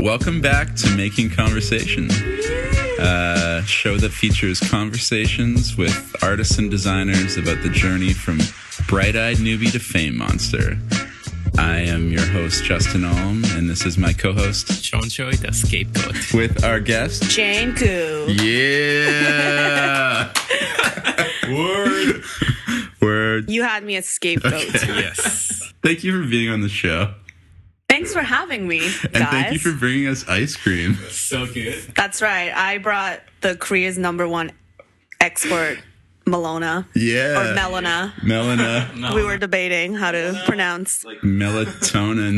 Welcome back to Making Conversation, a show that features conversations with artists and designers about the journey from bright-eyed newbie to fame monster. I am your host, Justin Alm, and this is my co-host, Sean Choi, the scapegoat. with our guest, Jane Koo. Yeah! Word. You had me as scapegoat. Okay. Yes. Thank you for being on the show. Thanks for having me, guys. And thank you for bringing us ice cream. So good. That's right. I brought the Korea's #1 export, Melona. Yeah. Or Melona. Melana. No. We were debating how to pronounce. Melatonin.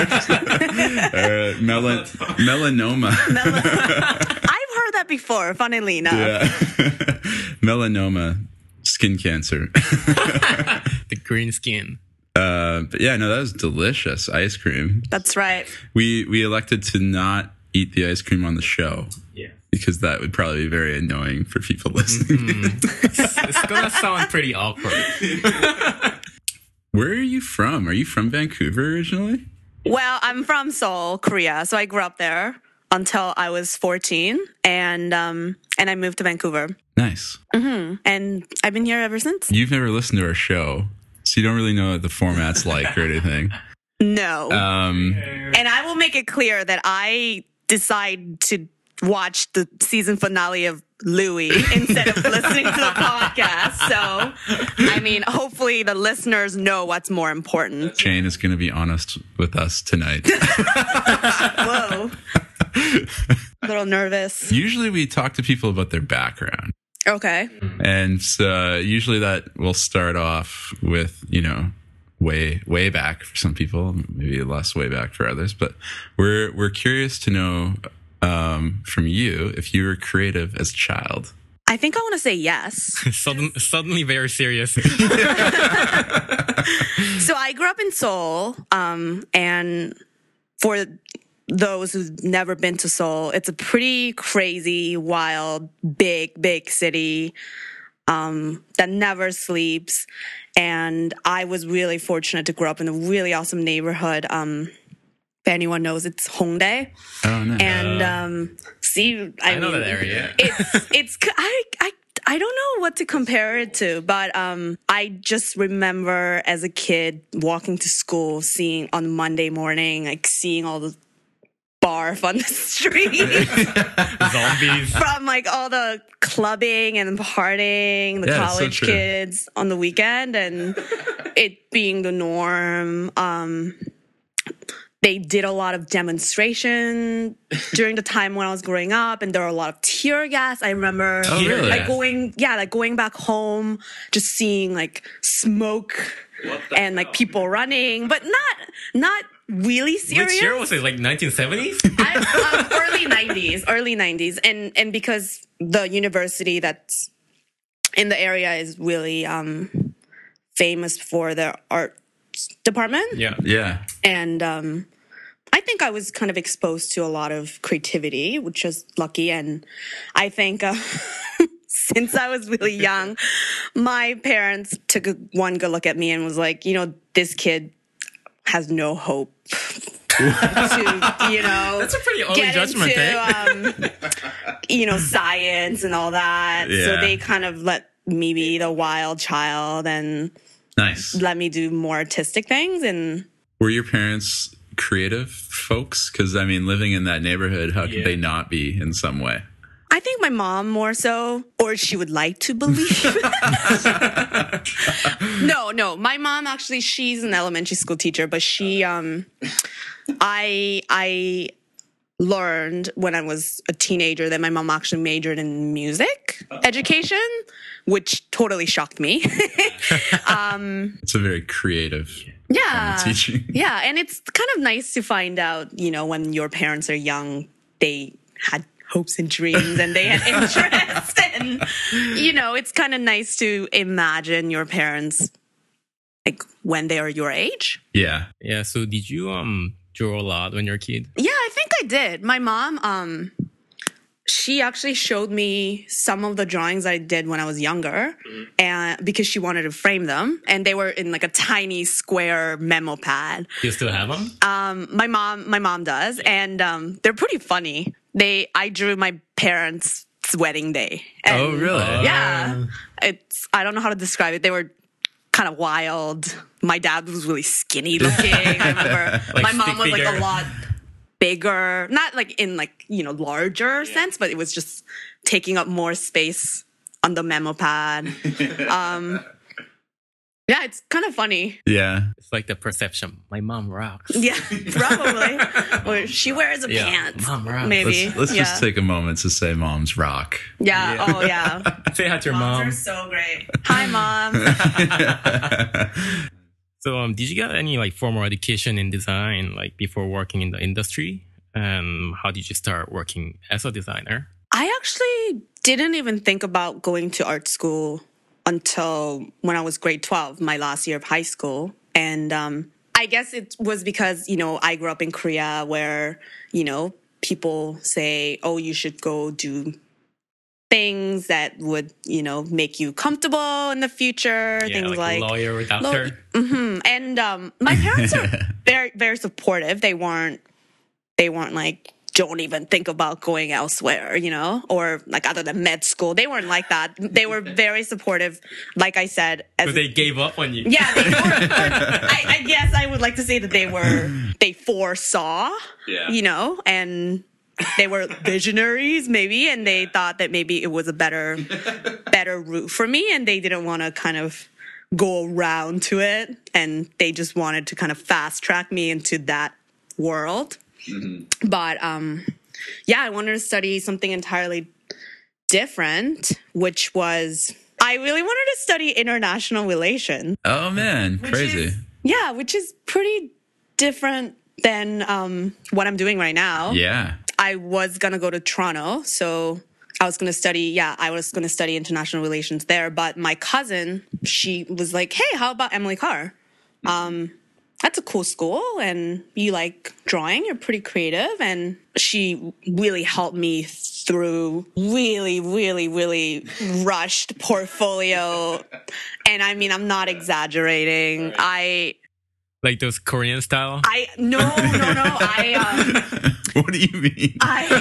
Melanoma. I've heard that before, funnily enough. Yeah. Melanoma. Skin cancer. The green skin. But yeah, no, that was delicious ice cream. That's right. We elected to not eat the ice cream on the show Yeah. because that would probably be very annoying for people listening. It's gonna sound pretty awkward. Where are you from? Are you from Vancouver originally? Well, I'm from Seoul, Korea, so I grew up there until I was 14, and I moved to Vancouver. Nice. And I've been here ever since. You've never listened to our show, so you don't really know what the format's like or anything. No. Um, And I will make it clear that I decide to watch the season finale of Louis instead of listening to the podcast. So, I mean, hopefully the listeners know what's more important. Jane is going to be honest with us tonight. Whoa. A little nervous. Usually we talk to people about their background. Okay. And usually that will start off with, way back for some people, maybe less way back for others. But we're curious to know from you if you were creative as a child. I think I want to say yes. Suddenly very serious. So I grew up in Seoul, and for those who've never been to Seoul, it's a pretty crazy, wild, big city that never sleeps. And I was really fortunate to grow up in a really awesome neighborhood. If anyone knows, it's Hongdae. Oh, no. And I know that area. I don't know what to compare it to, but I just remember as a kid walking to school, seeing on Monday morning, like seeing all the barf on the street Zombies. from like all the clubbing and partying, the Yeah, it's so college true. kids on the weekend, and it being the norm. They did a lot of demonstration during the time when I was growing up, and there were a lot of tear gas. I remember Oh, really? like going back home, just seeing like smoke and like people running, but not really serious. Which year was it? Like 1970s? Early 90s. And because the university that's in the area is really famous for their art department. Yeah. Yeah. And I think I was kind of exposed to a lot of creativity, which was lucky. And I think since I was really young, my parents took one good look at me and was like, this kid has no hope to, That's a pretty early get judgment, into, science and all that. Yeah. So they kind of let me be the wild child and Nice. let me do more artistic things. And Were your parents creative folks? Because, living in that neighborhood, how could they not be in some way? I think my mom more so, or she would like to believe. No. My mom actually, she's an elementary school teacher, but she, I learned when I was a teenager that my mom actually majored in music education, which totally shocked me. It's a very creative form of teaching. Yeah, and it's kind of nice to find out, when your parents are young, they had hopes and dreams and they had interest. And, it's kind of nice to imagine your parents like when they are your age. Yeah. Yeah. So did you draw a lot when you were a kid? Yeah, I think I did. My mom, she actually showed me some of the drawings I did when I was younger, and because she wanted to frame them, and they were in like a tiny square memo pad. Do you still have them? My mom does, and they're pretty funny. I drew my parents' wedding day. And, Oh, really? Yeah, I don't know how to describe it. They were kind of wild. My dad was really skinny looking. I remember Like my mom stick was like figure? a lot bigger, not like in like, larger sense, but it was just taking up more space on the memo pad. Yeah, it's kind of funny. Yeah. It's like the perception. My mom rocks. Yeah, probably. Or she wears a pants. Mom rocks. Maybe. Let's yeah. just take a moment to say moms rock. Yeah. Oh, yeah. Say hi to your Moms mom. are so great. Hi, Mom. So, did you get any like formal education in design, like before working in the industry? And how did you start working as a designer? I actually didn't even think about going to art school until when I was grade 12, my last year of high school. And I guess it was because, I grew up in Korea where, people say, oh, you should go do things that would, make you comfortable in the future. Yeah, things like lawyer or doctor. And my parents are very, very supportive. They weren't like, don't even think about going elsewhere, or like other than med school. They weren't like that. They were very supportive. Like I said, But they gave up on you. yeah, they were. I guess I would like to say that they foresaw, and they were visionaries maybe, and they thought that maybe it was a better route for me, and they didn't want to kind of go around to it, and they just wanted to kind of fast track me into that world. But yeah, I wanted to study something entirely different, which was I really wanted to study international relations. Oh, man. Crazy. Which is pretty different than what I'm doing right now. Yeah. I was going to go to Toronto, so I was going to study international relations there. But my cousin, she was like, hey, how about Emily Carr? That's a cool school, and you like drawing, you're pretty creative. And she really helped me through really, really, really rushed portfolio. And I mean, I'm not exaggerating. Like those Korean style? No. What do you mean?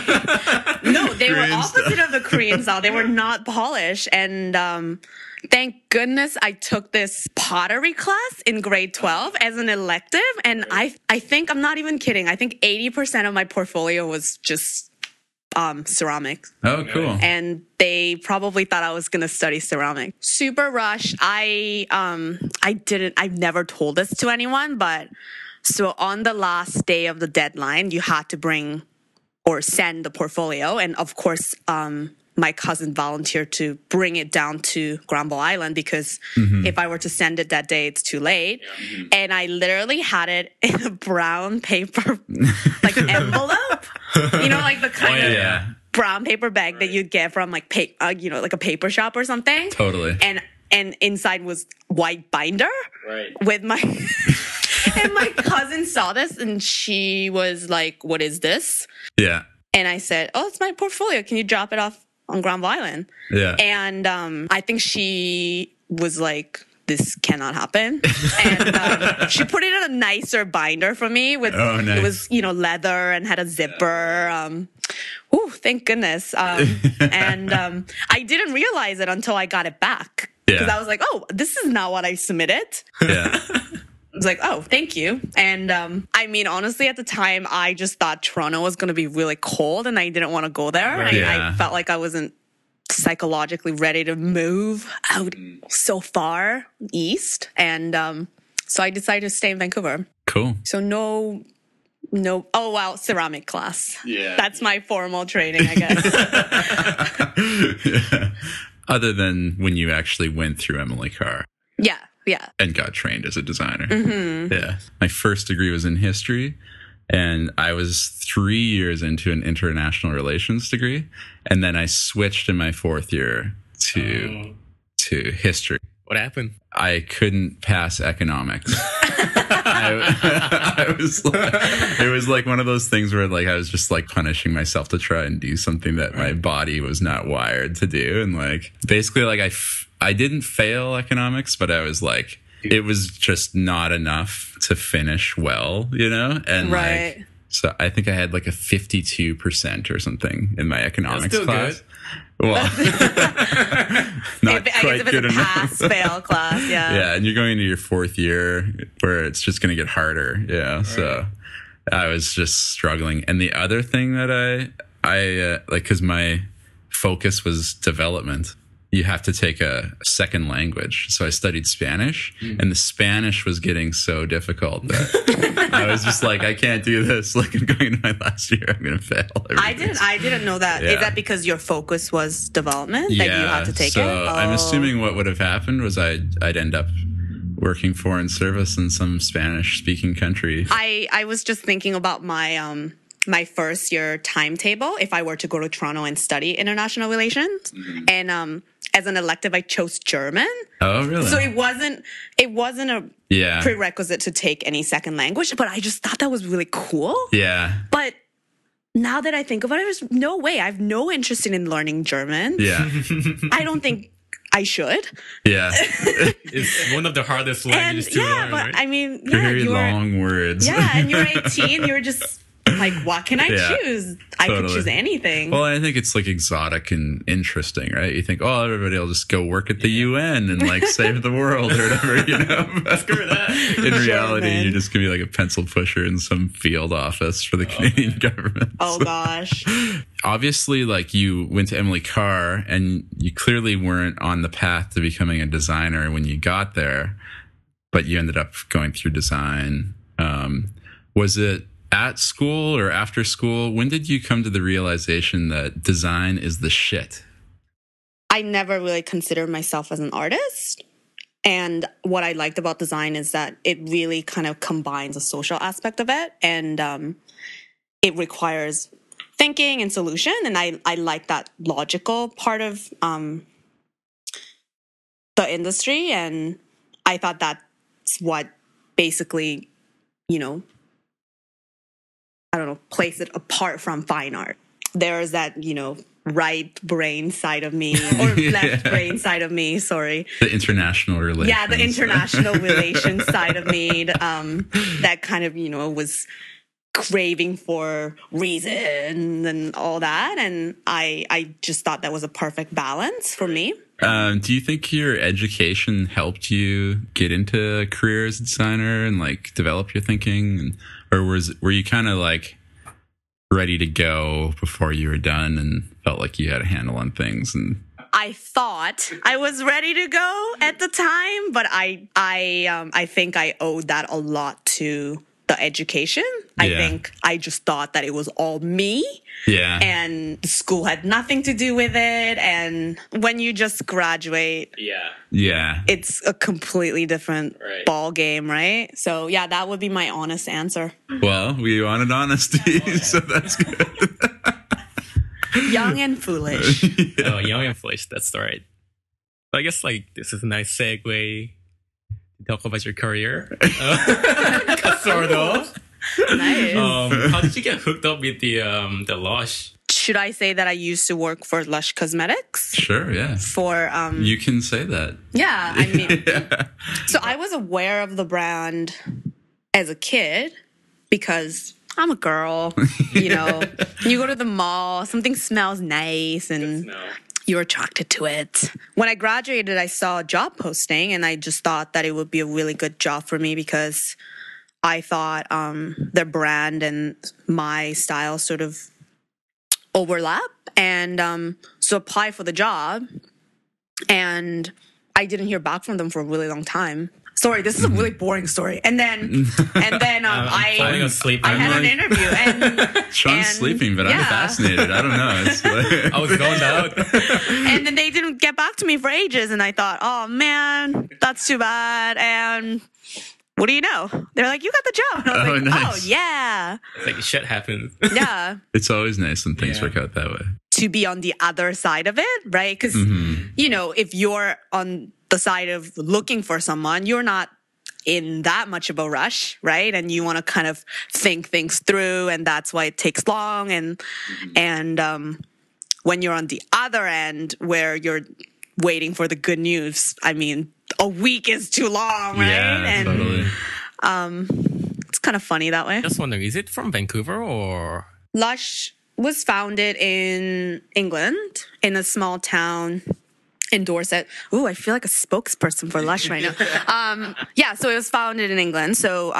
No, they were Korean opposite of the Korean style. They were not polished. And thank goodness I took this pottery class in grade 12 as an elective. And I think, I'm not even kidding, I think 80% of my portfolio was just ceramics. Oh, cool. And they probably thought I was going to study ceramic. Super rushed. I've never told this to anyone, but so on the last day of the deadline, you had to bring or send the portfolio. And of course, my cousin volunteered to bring it down to Granville Island because if I were to send it that day, it's too late. And I literally had it in a brown paper, like envelope, like the kind of brown paper bag that you'd get from like, like a paper shop or something. Totally. And inside was white binder. Right. With my, and my cousin saw this and she was like, what is this? Yeah. And I said, oh, it's my portfolio. Can you drop it off on Granville Island? Yeah. And I think she was like, this cannot happen. And she put it in a nicer binder for me with, nice. It was, leather and had a zipper. Thank goodness. And I didn't realize it until I got it back. Because I was like, oh, this is not what I submitted. Yeah. I was like, oh, thank you. And I mean, honestly, at the time, I just thought Toronto was going to be really cold and I didn't want to go there. Right. I felt like I wasn't psychologically ready to move out so far east. And so I decided to stay in Vancouver. Cool. So no, ceramic class. Yeah. That's my formal training, I guess. Yeah. Other than when you actually went through Emily Carr. Yeah. And got trained as a designer. Yeah. My first degree was in history, and I was 3 years into an international relations degree, and then I switched in my fourth year to history. What happened? I couldn't pass economics. I I was like, it was like one of those things where like I was just like punishing myself to try and do something that my body was not wired to do. And like, basically like I didn't fail economics, but I was like, it was just not enough to finish well, you know? And like, so I think I had like a 52% or something in my economics still class. good. Well, not quite good enough. Pass-fail class, yeah. Yeah, and you're going into your fourth year where it's just going to get harder. Yeah, right. So I was just struggling. And the other thing that I like, because my focus was development, you have to take a second language. So I studied Spanish, and the Spanish was getting so difficult that I was just like, I can't do this. Like, I'm going into my last year, I'm going to fail. I didn't know that. Yeah. Is that because your focus was development? That you had to take it? I'm assuming what would have happened was I'd end up working foreign service in some Spanish-speaking country. I was just thinking about my my first year timetable if I were to go to Toronto and study international relations. And as an elective, I chose German. Oh, really? So it wasn't a prerequisite to take any second language, but I just thought that was really cool. Yeah. But now that I think about it, there's no way. I have no interest in learning German. Yeah. I don't think I should. Yeah. It's one of the hardest languages to learn. But right? I mean, very long words. Yeah, and you're 18, you're just like, what can I choose? I could choose anything. Well, I think it's like exotic and interesting, right? You think, oh, everybody will just go work at the UN and like save the world or whatever, you know? Screw that. In reality, you're just going to be like a pencil pusher in some field office for the Canadian government. Oh, gosh. Obviously, like you went to Emily Carr and you clearly weren't on the path to becoming a designer when you got there, but you ended up going through design. Was it at school or after school? When did you come to the realization that design is the shit? I never really considered myself as an artist. And what I liked about design is that it really kind of combines a social aspect of it. And it requires thinking and solution. And I like that logical part of the industry. And I thought that's what basically, you know, place it apart from fine art. There's that, you know, right brain side of me or left brain side of me, sorry. The international relations. Yeah, the international relations side of me that kind of, you know, was craving for reason and all that. And I just thought that was a perfect balance for me. Do you think your education helped you get into a career as a designer and like develop your thinking? Or were you kind of like ready to go before you were done and felt like you had a handle on things? And I thought I was ready to go at the time, but I think I owed that a lot to the education. I think I just thought that it was all me. Yeah. And school had nothing to do with it. And when you just graduate, it's a completely different ball game, right? So yeah, that would be my honest answer. Well, we wanted honesty, so that's good. Young and foolish. Oh, young and foolish. That's right. I guess like this is a nice segue to talk about your career. Sort of. Nice. How did you get hooked up with the Lush? Should I say that I used to work for Lush Cosmetics? Sure, yeah. You can say that. Yeah, I mean, so I was aware of the brand as a kid because I'm a girl, you know. You go to the mall, something smells nice and you're attracted to it. When I graduated, I saw a job posting and I just thought that it would be a really good job for me because I thought their brand and my style sort of overlap. And so apply for the job. And I didn't hear back from them for a really long time. Sorry, this is a really boring story. And then I had an interview. And Sean's sleeping, but I'm fascinated. I don't know. It's like, I was going out. And then they didn't get back to me for ages. And I thought, oh, man, that's too bad. And what do you know? They're like, you got the job. And I was nice. Oh, yeah. It's like shit happens. Yeah. It's always nice when things work out that way. To be on the other side of it, right? Because, you know, if you're on the side of looking for someone, you're not in that much of a rush, right? And you want to kind of think things through, and that's why it takes long. And when you're on the other end where you're waiting for the good news, I mean, a week is too long, right? Yeah, and totally. it's kind of funny that way. Just wondering, is it from Vancouver or? Lush was founded in England in a small town in Dorset. Ooh, I feel like a spokesperson for Lush right now. Yeah, so it was founded in England. So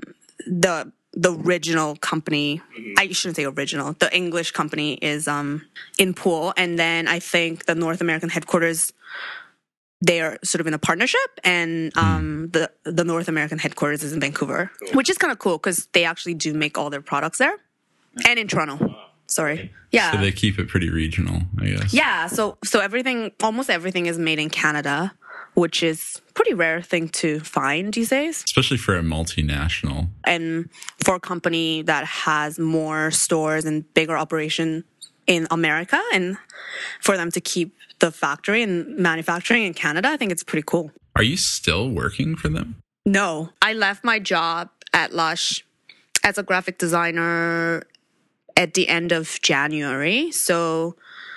the original company, I shouldn't say original, the English company is in Poole. And then I think the North American headquarters, they are sort of in a partnership, and the North American headquarters is in Vancouver, which is kind of cool because they actually do make all their products there. And in Toronto. Sorry. Yeah. So they keep it pretty regional, I guess. Yeah, so almost everything is made in Canada, which is a pretty rare thing to find these days. Especially for a multinational. And for a company that has more stores and bigger operation in America, and for them to keep the factory and manufacturing in Canada, I think it's pretty cool. Are you still working for them? No, I left my job at Lush as a graphic designer at the end of January. So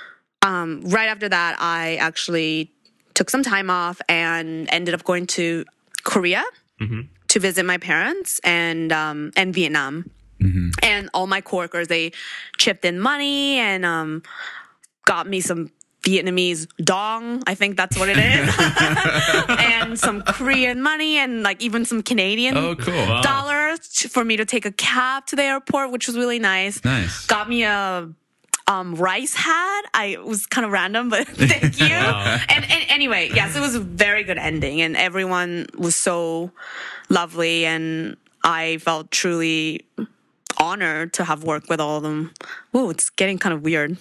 right after that, I actually took some time off and ended up going to Korea to visit my parents and Vietnam. And all my coworkers, they chipped in money and got me some Vietnamese dong, I think that's what it is, and some Korean money, and like even some Canadian dollars for me to take a cab to the airport, which was really nice. Nice. Got me a rice hat. It was kind of random, but thank you. And anyway, yes, it was a very good ending, and everyone was so lovely, and I felt truly honored to have worked with all of them. Whoa, it's getting kind of weird.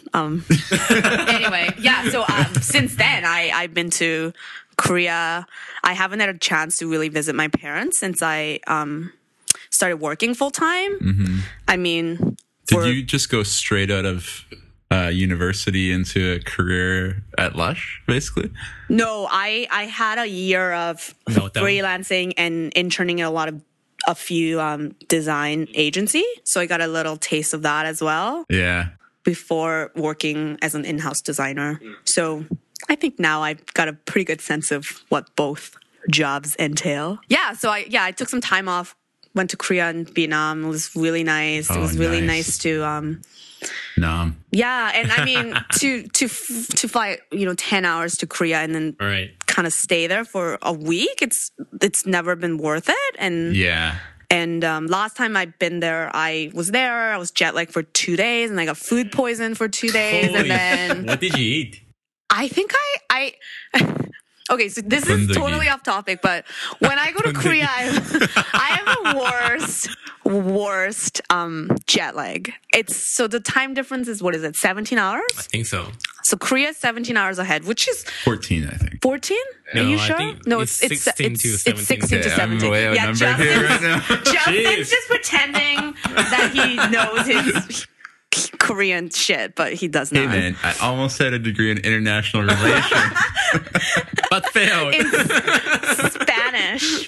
Anyway, yeah, so since then, I've been to Korea. I haven't had a chance to really visit my parents since I started working full-time. I mean... Did you just go straight out of university into a career at Lush, basically? No, I had a year of freelancing and interning at a few design agency. So I got a little taste of that as well. Yeah. Before working as an in-house designer. So I think now I've got a pretty good sense of what both jobs entail. Yeah, so I took some time off, went to Korea and Vietnam. It was really nice. It was really nice to Nam. Yeah, and I mean to fly 10 hours to Korea and then kind of stay there for a week. It's never been worth it. And yeah. And last time I've been there, I was jet lagged for 2 days, and I got food poisoned for 2 days. Holy, and then what did you eat? I think I okay, so this is totally off topic, but when I go to Korea, I have a worst jet lag. So the time difference is, what is it, 17 hours? I think so. So Korea is 17 hours ahead, which is 14, I think. 14? Are you sure? I think No, it's 16 to 17. It's 16 to 17. I'm way outnumbered here right now. Justin's just pretending that he knows his Korean shit, but he does not. Hey man, I almost had a degree in international relations, but failed. In Spanish.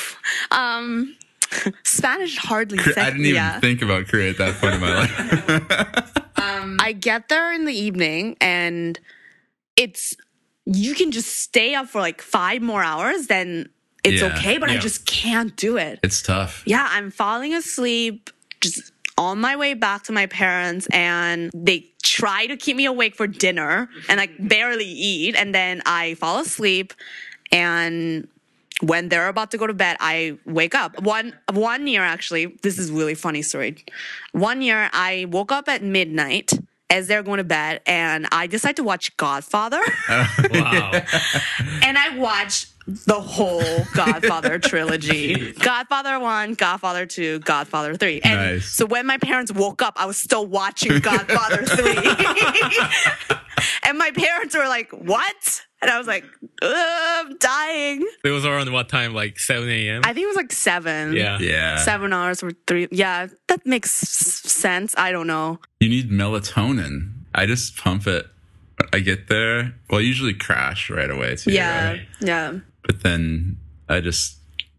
Spanish hardly. I didn't even think about Korea at that point in my life. I get there in the evening, and you can just stay up for like 5 more hours, then it's okay, but I just can't do it. It's tough. Yeah, I'm falling asleep just on my way back to my parents, and they try to keep me awake for dinner, and I barely eat, and then I fall asleep, and when they're about to go to bed, I wake up. One year, actually, this is a really funny story. 1 year, I woke up at midnight as they're going to bed, and I decided to watch Godfather. Wow. And I watched the whole Godfather trilogy. Godfather 1, Godfather 2, Godfather 3. And so when my parents woke up, I was still watching Godfather 3. And my parents were like, what? And I was like, I'm dying. It was around what time? Like 7 a.m.? I think it was like 7. Yeah. 7 hours or 3. Yeah, that makes sense. I don't know. You need melatonin. I just pump it when I get there. Well, I usually crash right away too. Yeah. Right? Yeah. But then I just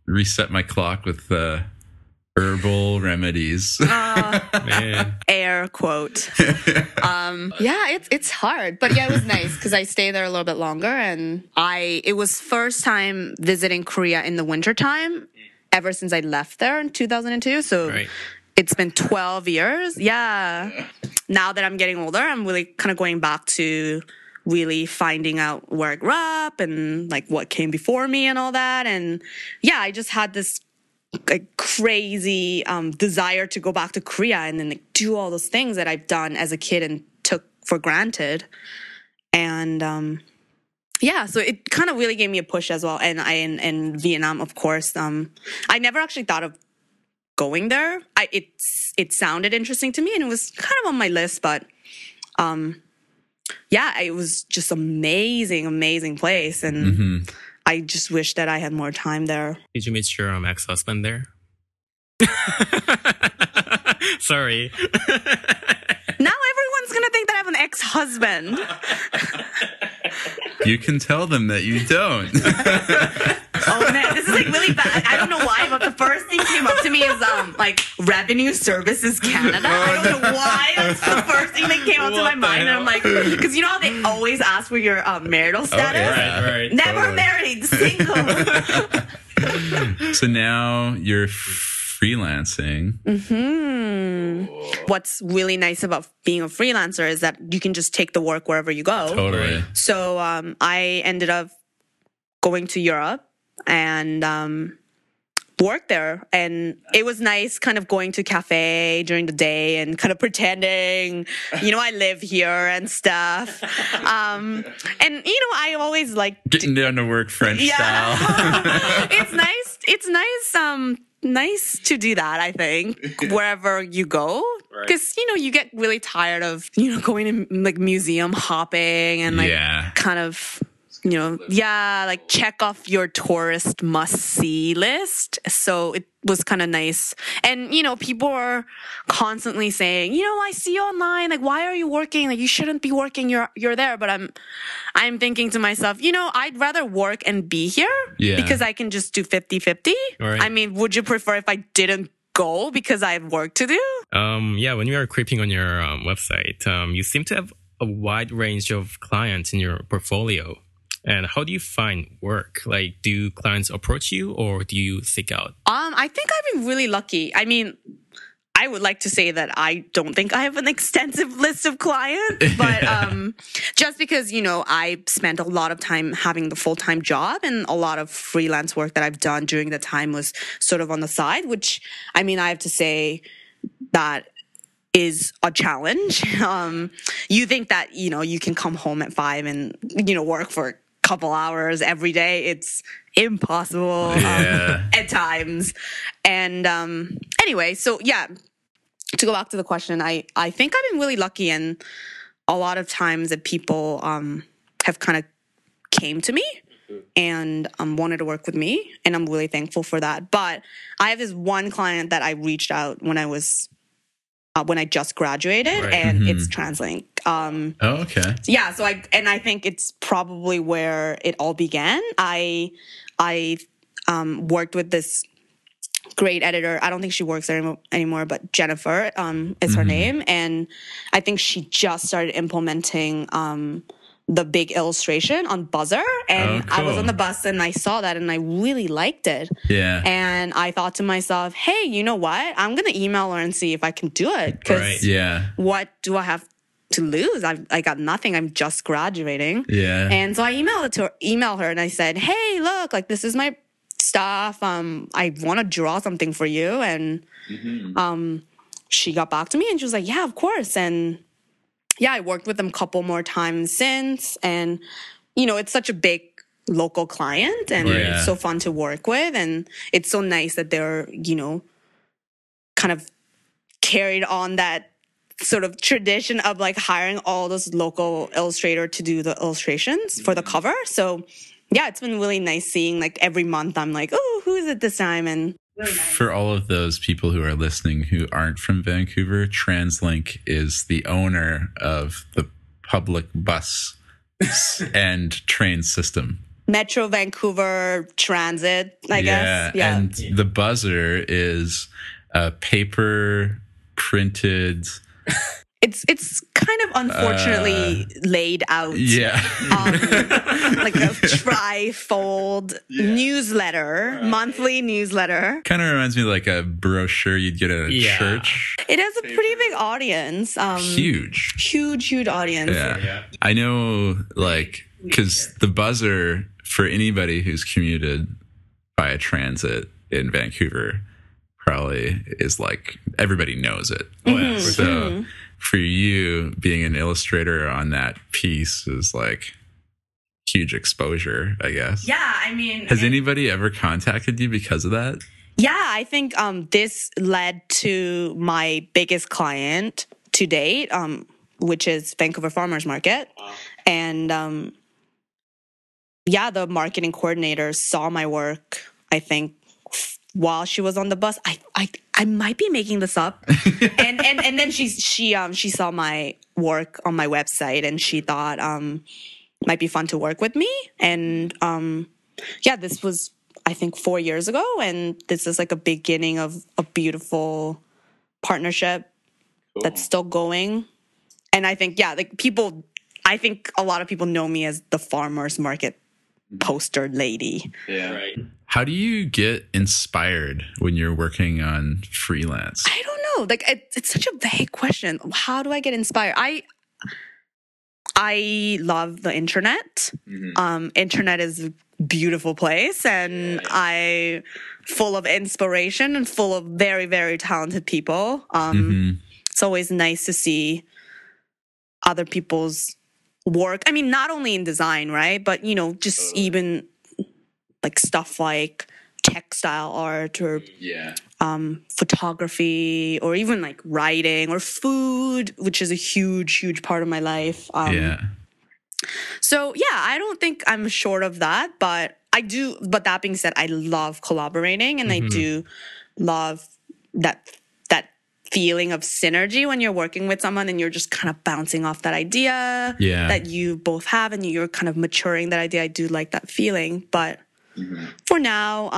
reset my clock with herbal remedies. Man. Air quote. Yeah, it's hard, but yeah, it was nice because I stayed there a little bit longer, and it was first time visiting Korea in the wintertime ever since I left there in 2002. So Right. it's been 12 years. Yeah. Now that I'm getting older, I'm really kind of going back to really finding out where I grew up and like what came before me and all that. And yeah, I just had this like crazy desire to go back to Korea and then like, do all those things that I've done as a kid and took for granted. And yeah, so it kind of really gave me a push as well. And in Vietnam, of course, I never actually thought of going there. It sounded interesting to me and it was kind of on my list, but yeah, it was just amazing place, and I just wish that I had more time there. Did you meet your ex-husband there? Sorry. Now everyone's gonna think that I have an ex-husband. You can tell them that you don't. Oh man, this is like really bad. I don't know why, but the first thing came up to me is like Revenue Services Canada. I don't know why. That's the first thing that came up to my mind, and I'm like, because you know how they always ask for your marital status. Right. Never Totally. married, single. So now you're freelancing. What's really nice about being a freelancer is that you can just take the work wherever you go. Totally. So I ended up going to Europe and worked there. And it was nice kind of going to cafe during the day and kind of pretending, you know, I live here and stuff. And, you know, I always like... Getting down to work French style. It's nice to do that, I think, wherever you go. Because, you know, you get really tired of, you know, going to like museum hopping and like kind of, you know, like check off your tourist must-see list. So it was kind of nice. And, you know, people are constantly saying, you know, I see you online. Like, why are you working? Like, you shouldn't be working. You're there. But I'm thinking to myself, you know, I'd rather work and be here because I can just do 50-50. Right. I mean, would you prefer if I didn't go because I have work to do? Yeah, when you are creeping on your website, you seem to have a wide range of clients in your portfolio. And how do you find work? Like, do clients approach you or do you seek out? I think I've been really lucky. I mean, I would like to say that I don't think I have an extensive list of clients, but just because, you know, I spent a lot of time having the full-time job and a lot of freelance work that I've done during the time was sort of on the side, which, I mean, I have to say that is a challenge. You think that, you know, you can come home at 5 and, you know, work for a couple hours every day. It's impossible at times. And anyway, so yeah, to go back to the question, I think I've been really lucky, and a lot of times that people have kind of came to me and wanted to work with me, and I'm really thankful for that. But I have this one client that I reached out when I just graduated, and it's TransLink. Okay. Yeah, so I think it's probably where it all began. I worked with this great editor. I don't think she works there anymore, but Jennifer is her name, and I think she just started implementing the big illustration on Buzzer, and I was on the bus and I saw that and I really liked it. Yeah. And I thought to myself, hey, you know what? I'm going to email her and see if I can do it. Because what do I have to lose? I got nothing. I'm just graduating. Yeah. And so I emailed her and I said, hey, look, like this is my stuff. I want to draw something for you. And she got back to me and she was like, yeah, of course. And yeah, I worked with them a couple more times since. And, you know, it's such a big local client and it's so fun to work with. And it's so nice that they're, you know, kind of carried on that sort of tradition of like hiring all those local illustrator to do the illustrations for the cover. So yeah, it's been really nice seeing like every month I'm like, oh, who is it this time? And for all of those people who are listening who aren't from Vancouver, TransLink is the owner of the public bus and train system Metro Vancouver Transit, I guess. Yeah. And the buzzer is a paper printed. It's kind of unfortunately laid out. Yeah. Like a trifold newsletter, monthly newsletter. Kind of reminds me of like a brochure you'd get at a church. It has a pretty big audience. Huge audience. Yeah. I know, like, because the buzzer, for anybody who's commuted via transit in Vancouver, probably is like, everybody knows it. So for you, being an illustrator on that piece is like huge exposure, I guess. Yeah, I mean... Has anybody ever contacted you because of that? Yeah, I think this led to my biggest client to date, which is Vancouver Farmers Market. And the marketing coordinator saw my work, I think, while she was on the bus. I might be making this up. and then she saw my work on my website and she thought might be fun to work with me. And this was, I think, 4 years ago, and this is like a beginning of a beautiful partnership that's still going. And I think I think a lot of people know me as the farmers market poster lady. Yeah. Right. How do you get inspired when you're working on freelance? I don't know. Like it's such a vague question. How do I get inspired? I love the internet. Internet is a beautiful place, and I full of inspiration and full of very, very talented people. It's always nice to see other people's work. I mean, not only in design, right? But, just even like stuff like textile art or photography, or even like writing or food, which is a huge, huge part of my life. So, I don't think I'm short of that, but I do. But that being said, I love collaborating, and I do love that feeling of synergy when you're working with someone and you're just kind of bouncing off that idea that you both have, and you're kind of maturing that idea. I do like that feeling. But for now,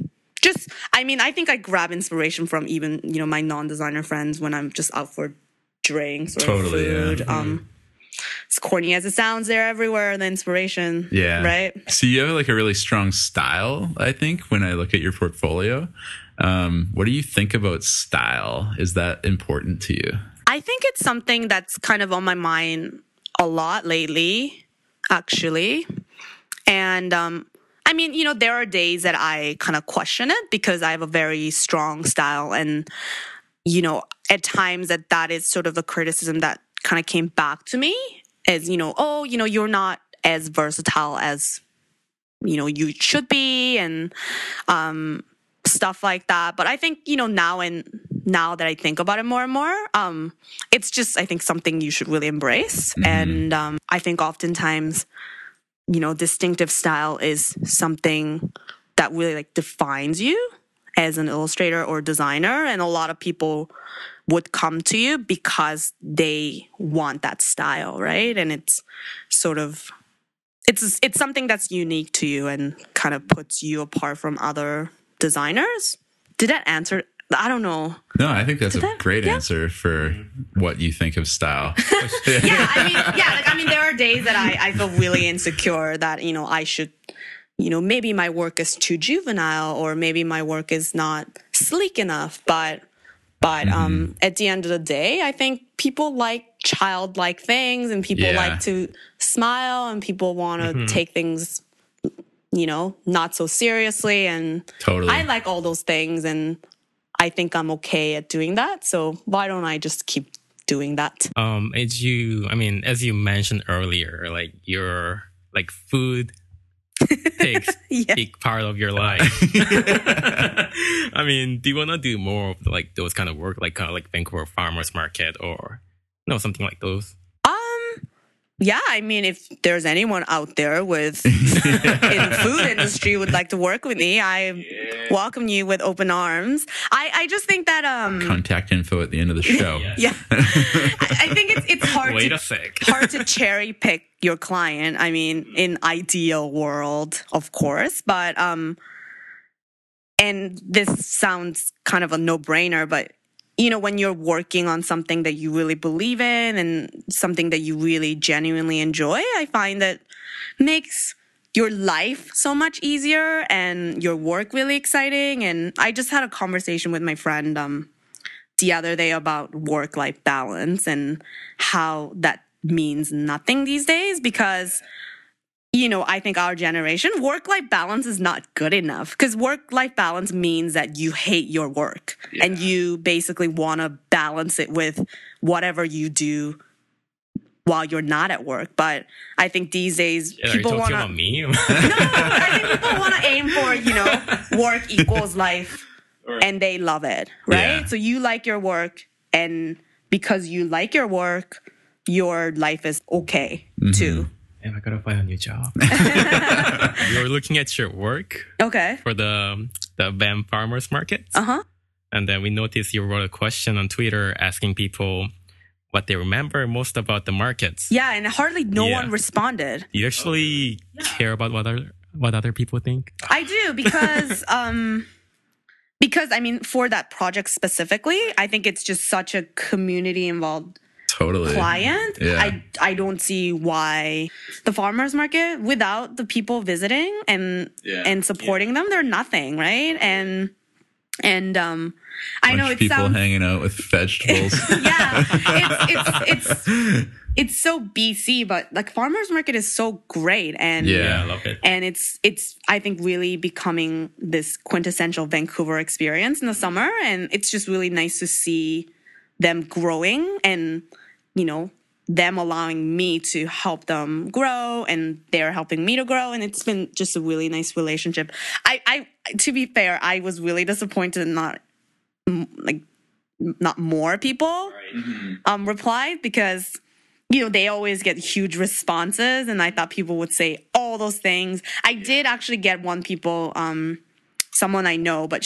I think I grab inspiration from even, my non-designer friends when I'm just out for drinks or food. Yeah. As corny as it sounds, they're everywhere, the inspiration. Yeah. Right? So you have like a really strong style, I think, when I look at your portfolio. What do you think about style? Is that important to you? I think it's something that's kind of on my mind a lot lately, actually. And, there are days that I kind of question it because I have a very strong style. And, at times that is sort of a criticism that kind of came back to me as, you're not as versatile as, you should be, and stuff like that. But I think, now that I think about it more and more, it's just, I think, something you should really embrace. And I think oftentimes, distinctive style is something that really like defines you as an illustrator or designer. And a lot of people would come to you because they want that style, right? And it's sort of, it's something that's unique to you and kind of puts you apart from other designers. Did that answer? I don't know. No, I think that's a great answer for what you think of style. There are days that I feel really insecure that, I should, maybe my work is too juvenile, or maybe my work is not sleek enough. But at the end of the day, I think people like childlike things, and people like to smile, and people want to take things, not so seriously. And I like all those things, and I think I'm okay at doing that. So why don't I just keep doing that? As you mentioned earlier, like your like food takes big part of your life. Do you want to do more of like those kind of work, like kind of like Vancouver Farmers Market, or something like those? Yeah, if there's anyone out there with in the food industry would like to work with me, I welcome you with open arms. I just think that contact info at the end of the show. I think it's hard. Wait a sec. Hard to cherry pick, your client. I mean, in ideal world, of course, but and this sounds kind of a no-brainer, but you know, when you're working on something that you really believe in and something that you really genuinely enjoy, I find that makes your life so much easier and your work really exciting. And I just had a conversation with my friend the other day about work-life balance and how that means nothing these days because, you know, I think our generation, work-life balance is not good enough because work-life balance means that you hate your work and you basically want to balance it with whatever you do while you're not at work. But I think these days people want to... about me? No, I think people want to aim for, you know, work equals life and they love it, right? Yeah. So you like your work and because you like your work, your life is okay too. And I gotta find a new job. You're looking at your work Okay. for the BAM Farmers Market. Uh-huh. And then we noticed you wrote a question on Twitter asking people what they remember most about the markets. Yeah, and hardly no Yeah. one responded. Do you actually care about what other people think? I do because I mean for that project specifically, I think it's just such a community involved Totally. client. Yeah. I don't see why the farmers market without the people visiting and supporting them, they're nothing, right? And I know Bunch of it people sounds hanging out with vegetables. yeah, it's so BC, but like farmers market is so great and Yeah. I love it. and it's I think really becoming this quintessential Vancouver experience in the summer, and it's just really nice to see them growing and you know them allowing me to help them grow and they're helping me to grow, and it's been just a really nice relationship. I to be fair, I was really disappointed not more people replied because you know they always get huge responses and I thought people would say all those things. I did actually get someone I know, but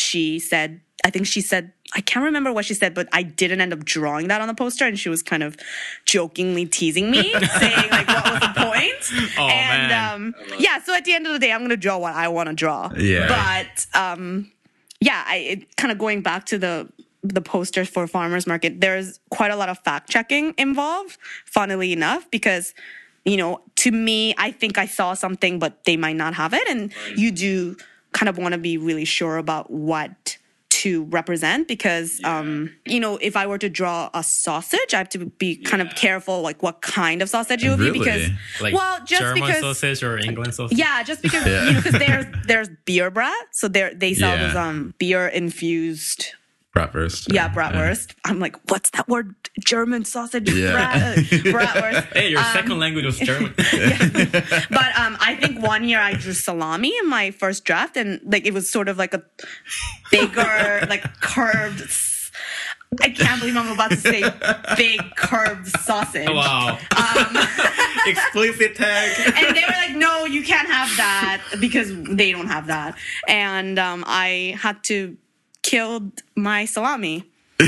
I can't remember what she said, but I didn't end up drawing that on the poster, and she was kind of jokingly teasing me, saying like, "What was the point?" Oh, and man. yeah, so at the end of the day, I'm gonna draw what I want to draw. Yeah. But kind of going back to the posters for farmers market, there's quite a lot of fact checking involved. Funnily enough, because you know, to me, I think I saw something, but they might not have it, and you do kind of want to be really sure about what to represent because you know, if I were to draw a sausage, I have to be kind of careful like what kind of sausage it would Really? be because Like just German because sausage or England sausage? yeah, just because you know, because there's beer brat, so they sell those beer infused Bratwurst. bratwurst. I'm like, what's that word? German sausage Yeah. bratwurst. Hey, your second language was German. But I think one year I drew salami in my first draft, and like it was sort of like a bigger, like curved. I can't believe I'm about to say big curved sausage. Wow. Explicit tag. And they were like, no, you can't have that because they don't have that. And I had to kill my salami. Oh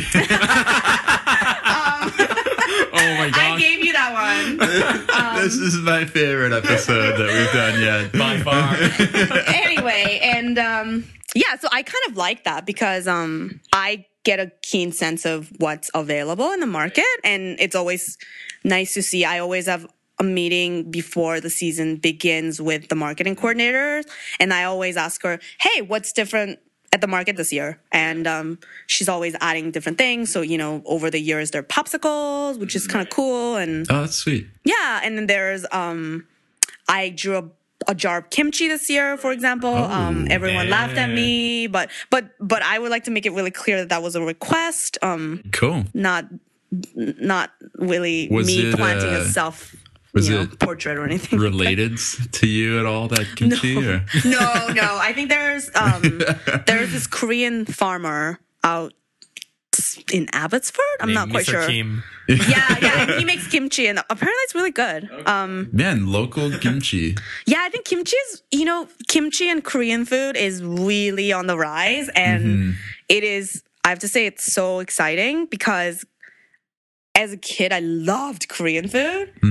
my I gosh. gave you that one. This is my favorite episode that we've done yet. By far. Anyway, and so I kind of like that because I get a keen sense of what's available in the market, and it's always nice to see. I always have a meeting before the season begins with the marketing coordinator, and I always ask her, hey, what's different at the market this year? And she's always adding different things. So, you know, over the years, there are popsicles, which is kind of cool. And Oh, that's sweet. yeah, and then there's I drew a jar of kimchi this year, for example. Everyone laughed at me, but I would like to make it really clear that was a request. Cool. Not really Was me it, planting a self was it portrait or anything. Related to you at all, that kimchi? Or? No. I think there's this Korean farmer out in Abbotsford. I'm not quite Mr. sure. Kim. Yeah, and he makes kimchi, and apparently it's really good. Man, local kimchi. Yeah, I think kimchi and Korean food is really on the rise, and it is. I have to say, it's so exciting because as a kid, I loved Korean food, and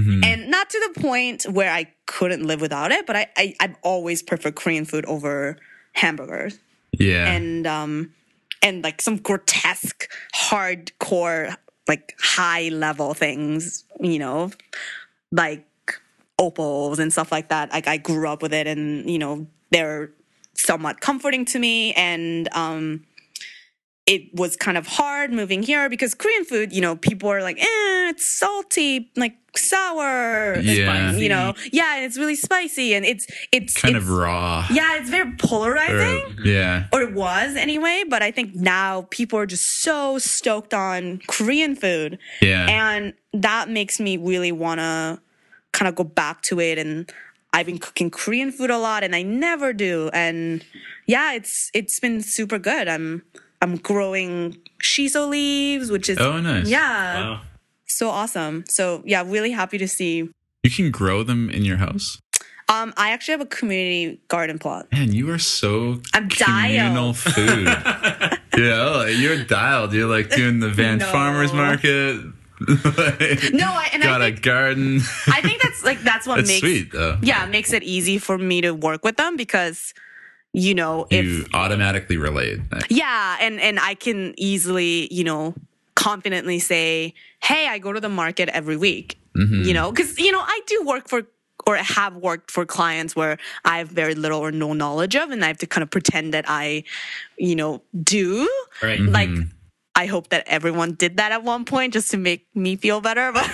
And not to the point where I couldn't live without it, but I've always preferred Korean food over hamburgers. Yeah. And like some grotesque, hardcore, like high level things, you know, like opals and stuff like that. Like I grew up with it, and you know, they're somewhat comforting to me. And it was kind of hard moving here because Korean food, you know, people are like, it's salty, like sour, Yeah. you know, and it's really spicy, and it's kind of raw. Yeah, it's very polarizing. Yeah. Or it was anyway, but I think now people are just so stoked on Korean food. Yeah. And that makes me really want to kind of go back to it. And I've been cooking Korean food a lot, and I never do. And yeah, it's been super good. I'm growing shiso leaves, which is nice. Yeah. Wow. So awesome. So yeah, really happy to see. You can grow them in your house? I actually have a community garden plot. Man, you are so I'm communal dialed. food. You're dialed. You're like doing the Van No. Farmers Market. Got a garden. I think that's what That's makes sweet though. makes it easy for me to work with them because, you know, You automatically relate. and I can easily, you know, confidently say, hey, I go to the market every week, you know, because, you know, I do work for or have worked for clients where I have very little or no knowledge of, and I have to kind of pretend that I, you know, do. Right. Like, I hope that everyone did that at one point just to make me feel better. But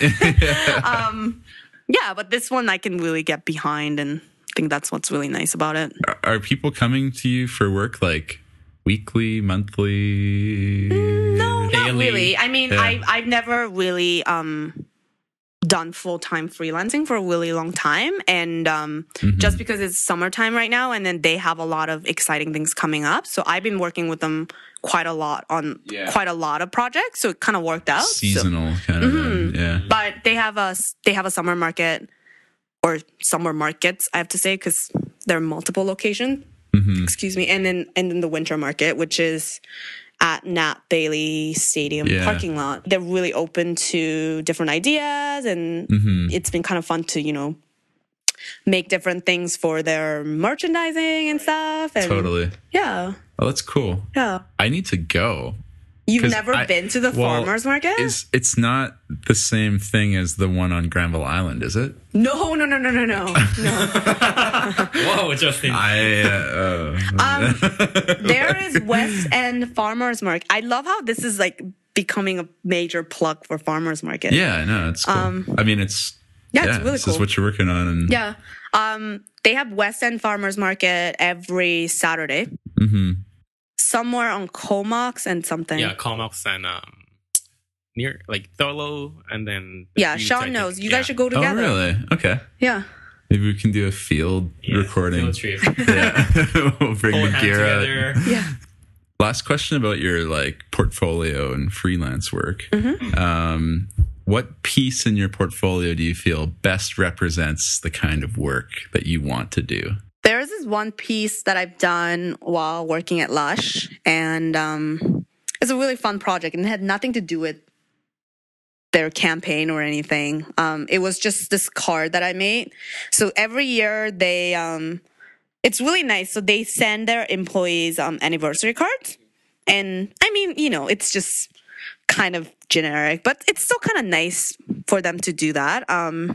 but this one I can really get behind, and I think that's what's really nice about it. Are people coming to you for work like weekly, monthly? No, not Daily? really. I mean, Yeah. I've never really done full-time freelancing for a really long time, and just because it's summertime right now, and then they have a lot of exciting things coming up, so I've been working with them quite a lot on quite a lot of projects, so it kind of worked out. Seasonal kind of. Yeah. But they have a summer market, or summer markets, I have to say, because there are multiple locations. Excuse me, and then the winter market, which is at Nat Bailey Stadium parking lot. They're really open to different ideas, and it's been kind of fun to, you know, make different things for their merchandising and stuff. And Totally. Yeah. Oh, that's cool. Yeah. I need to go. You've 'Cause never been to the farmer's market? It's not the same thing as the one on Granville Island, is it? No. Whoa, Justin. There is West End Farmers Market. I love how this is like becoming a major plug for farmers market. Yeah, no, it's cool. I mean, it's it's really this cool. is what you're working on. And Yeah. They have West End Farmers Market every Saturday. Somewhere on Comox and something. Yeah, Comox and near like Thurlow, and then Yeah, Butte, I Sean think. knows. You Yeah. guys should go Oh, together. really? Okay. Yeah. Maybe we can do a field recording. Field trip. Yeah, we'll bring Whole the hand gear out. together. Yeah. Last question about your like portfolio and freelance work. What piece in your portfolio do you feel best represents the kind of work that you want to do? There's this one piece that I've done while working at Lush, and it's a really fun project, and it had nothing to do with their campaign or anything. It was just this card that I made. So every year they, it's really nice. So they send their employees anniversary cards, and I mean, you know, it's just kind of generic, but it's still kind of nice for them to do that.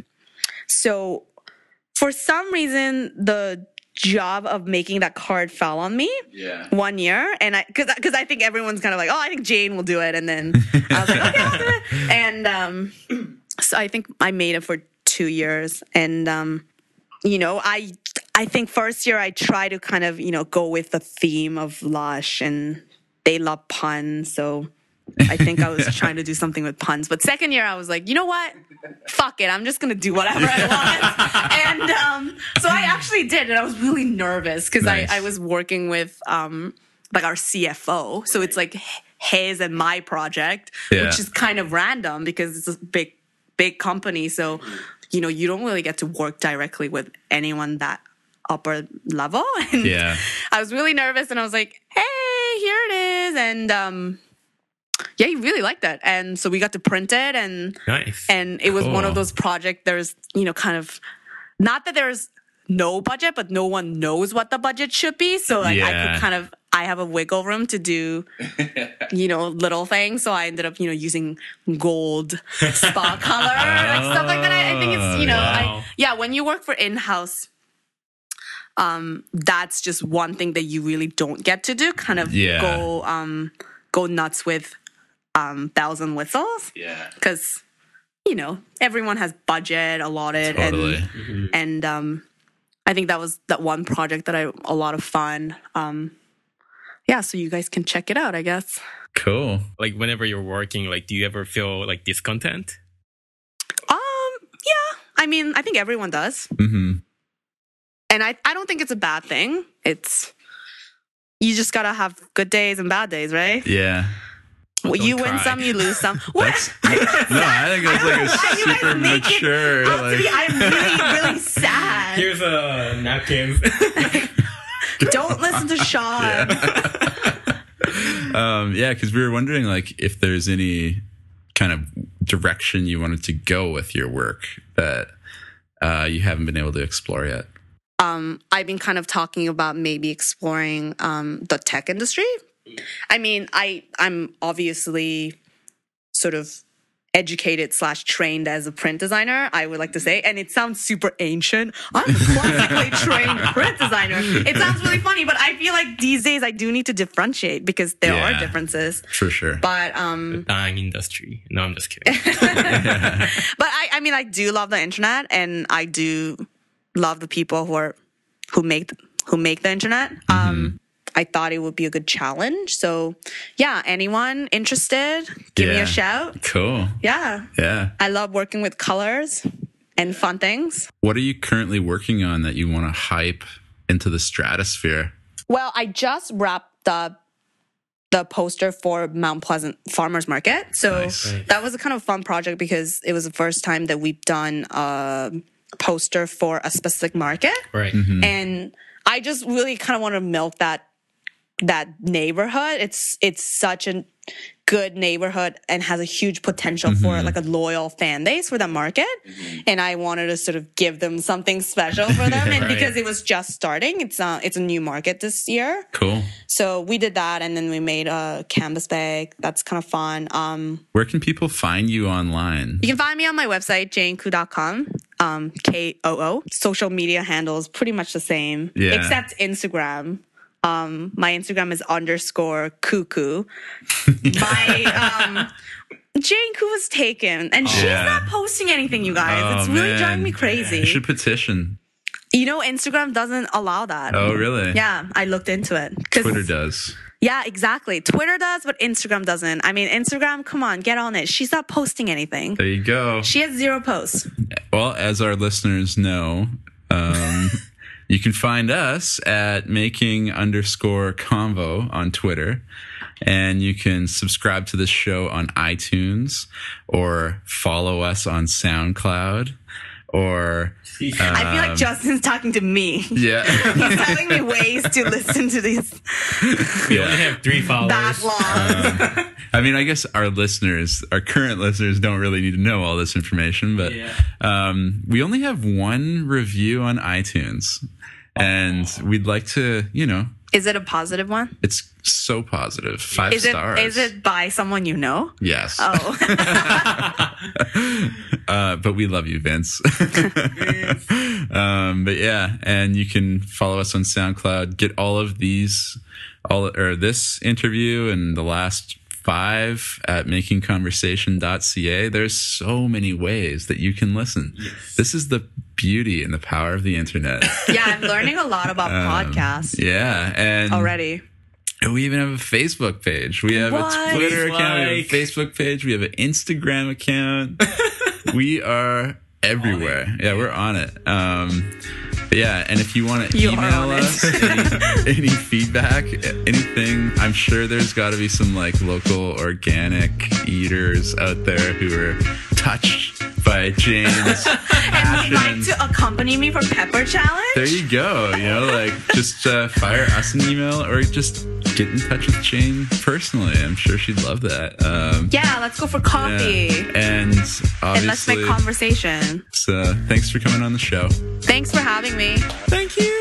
So for some reason, the job of making that card fell on me one year, and because I think everyone's kind of like, oh, I think Jane will do it, and then I was like, okay, I'll do it, and so I think I made it for 2 years, and you know, I think first year I try to kind of, you know, go with the theme of Lush, and they love puns, so I think I was trying to do something with puns. But second year I was like, you know what? Fuck it. I'm just going to do whatever I want. And so I actually did. And I was really nervous because Nice. I was working with like our CFO. So it's like his and my project, which is kind of random because it's a big company. So, you know, you don't really get to work directly with anyone that upper level. And I was really nervous, and I was like, hey, here it is. And yeah, he really liked that. And so we got to print it, and Nice. and it was one Cool. of those projects. There's, kind of, not that there's no budget, but no one knows what the budget should be. So like Yeah. I have a wiggle room to do, little things. So I ended up, using gold spa color, like stuff like that. I think it's, wow. when you work for in-house, that's just one thing that you really don't get to do. Kind of Yeah. go nuts with bells and whistles, Yeah. because everyone has budget allotted, Totally. and I think that was that one project that a lot of fun. So you guys can check it out, I guess. Cool. Like whenever you're working, like do you ever feel like discontent? Yeah, I mean, I think everyone does, Hmm. and I don't think it's a bad thing. It's, you just gotta have good days and bad days, right? Yeah. Well, Don't you win cry. some, you lose some. What? No, I think that's like a You guys super make it mature. out to be, Like, I'm really, really sad. Here's a napkins. Don't listen to Sean. because we were wondering like if there's any kind of direction you wanted to go with your work that you haven't been able to explore yet. I've been kind of talking about maybe exploring the tech industry. I mean, I'm obviously sort of educated / trained as a print designer, I would like to say, and it sounds super ancient. I'm a classically trained print designer. It sounds really funny, but I feel like these days I do need to differentiate because there are Yeah. differences. For sure. But Dying industry. No, I'm just kidding. but I mean, I do love the internet, and I do love the people who make the internet. I thought it would be a good challenge. So yeah, anyone interested, give me Yeah. a shout. Cool. Yeah. Yeah. I love working with colors and fun things. What are you currently working on that you want to hype into the stratosphere? Well, I just wrapped up the poster for Mount Pleasant Farmers Market. So Nice. that was a kind of fun project because it was the first time that we've done a poster for a specific market. Right. And I just really kind of want to milk that neighborhood. It's such a good neighborhood and has a huge potential for like a loyal fan base for that market. And I wanted to sort of give them something special for them. And Right. because it was just starting, it's a new market this year. Cool. So we did that, and then we made a canvas bag. That's kind of fun. Where can people find you online? You can find me on my website, janekoo.com. KOO. Social media handle is pretty much the same, Yeah. except Instagram. My Instagram is _cuckoo. My Jane Koo was taken, and she's Yeah. not posting anything, you guys. Oh, it's really man. driving me crazy. You should petition. Instagram doesn't allow that. Oh, really? Yeah, I looked into it. 'Cause- Twitter does. Yeah, exactly. Twitter does, but Instagram doesn't. I mean, Instagram, come on, get on it. She's not posting anything. There you go. She has 0 posts. Well, as our listeners know, you can find us at making_convo on Twitter. And you can subscribe to this show on iTunes or follow us on SoundCloud or I feel like Justin's talking to me. yeah. He's telling me ways to listen to these We only have 3 followers. backlogs. I mean, I guess our current listeners don't really need to know all this information, but we only have 1 review on iTunes. And we'd like to, Is it a positive one? it's so positive. 5 Is stars. Is it by someone you know? Yes. Oh, But we love you, Vince. But yeah, and you can follow us on SoundCloud. Get all of this interview and the last 5 at makingconversation.ca. There's so many ways that you can listen. Yes. This is the beauty and the power of the internet. yeah. I'm learning a lot about podcasts Yeah, and already. we even have a Facebook page. We have What? a Twitter Please account. We have a like. Facebook page. We have an Instagram account. We are everywhere. Yeah, we're on it. But yeah, and if you want to You are email on it. us any feedback, anything, I'm sure there's got to be some like local organic eaters out there who are touched by Jane's And passion. would like to accompany me for Pepper Challenge? There you go. Like just fire us an email or just get in touch with Jane personally. I'm sure she'd love that. Yeah, let's go for coffee. Yeah. And obviously, And let's make conversation. so thanks for coming on the show. Thanks for having me. Thank you.